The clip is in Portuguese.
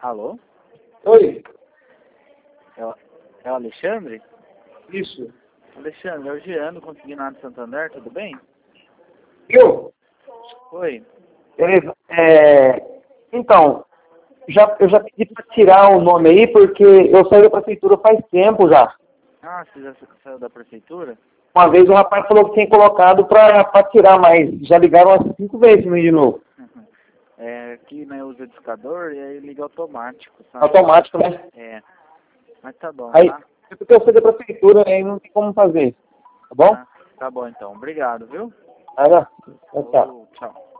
Alô? Oi, É o Alexandre? isso. Alexandre, é o Jean, do Consignado Santander, tudo bem? Eu? Oi. Beleza. Então, eu já pedi para tirar o nome aí, porque eu saí da prefeitura faz tempo já. Ah, você já saiu da prefeitura? Uma vez o rapaz falou que tinha colocado para tirar, mas já ligaram umas 5 vezes pra mim de novo. Aqui, né, usa discador e aí liga automático, sabe? Automático, né? Mas tá bom, Aí, tá? é porque eu saí da prefeitura, aí não tem como fazer. Tá bom? Tá bom então, obrigado, viu? Nada. Tchau, tchau. Tchau.